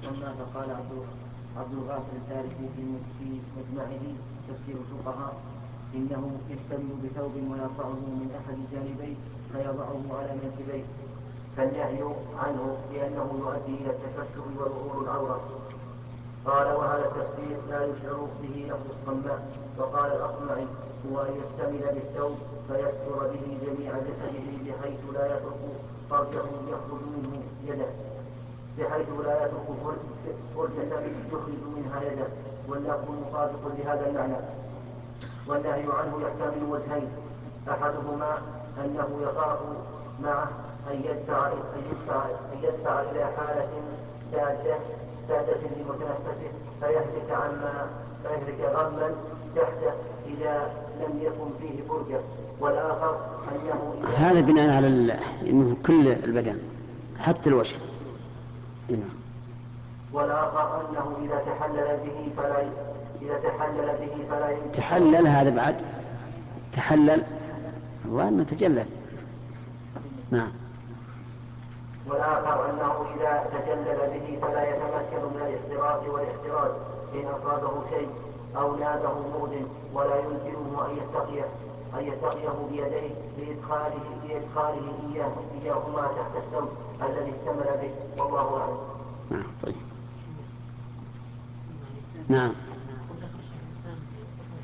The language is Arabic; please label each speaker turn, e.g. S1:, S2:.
S1: وما فقال عبد الغافر الفارسي في مجمعه تفسير الفقهاء إنه يشتمل بثوب ويرفعه من أحد جانبيه فيضعه على منكبيه، فالنهي عنه لأنه يؤدي إلى التكشف وظهور العورة. قال وهذا التفسير لا يشعر به لفظ الصماء. وقال الأصمعي هو أن يشتمل بالثوب فيستر به جميع جسده بحيث لا يترك فرجه يخرج منه يده، بحيث لا يترك فرجة يخرج منها يده، واللفظ مطابق لهذا المعنى. والنهي عنه يحتمل وجهين: أحدهما أنه يخاف معه أن يدفع إلى حالة سادة لمتنفسه فيهلك غما تحته إذا لم يكن فيه فرجة. والآخر أنه
S2: هذا بناء على إنه كل البدن حتى الوجه.
S1: والآخر أنه إذا تحلل به فلا
S2: تحلل، هذا بعد تحلل هو أنه تجلل. نعم.
S1: والآخر أنه إذا تجلل به فلا يتمكن من الاحتراز والاحتراز إن أصابه شيء أو نابه مؤذن، ولا يمكنه أن يتقيه بيديه لإدخاله إياهما تحت الثوب الذي اشتمل به، والله أعلم.
S2: نعم. طيب. نعم.